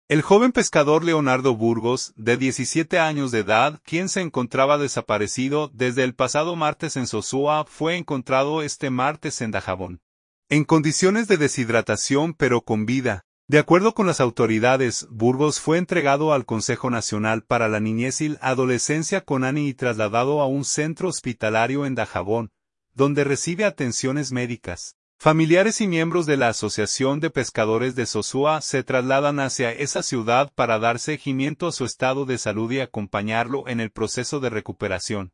El joven pescador Leonardo Burgos, de 17 años de edad, quien se encontraba desaparecido desde el pasado martes en Sosúa, fue encontrado este martes en Dajabón, en condiciones de deshidratación pero con vida. De acuerdo con las autoridades, Burgos fue entregado al Consejo Nacional para la Niñez y Adolescencia CONANI y trasladado a un centro hospitalario en Dajabón, donde recibe atenciones médicas. Familiares y miembros de la Asociación de Pescadores de Sosúa se trasladan hacia esa ciudad para dar seguimiento a su estado de salud y acompañarlo en el proceso de recuperación.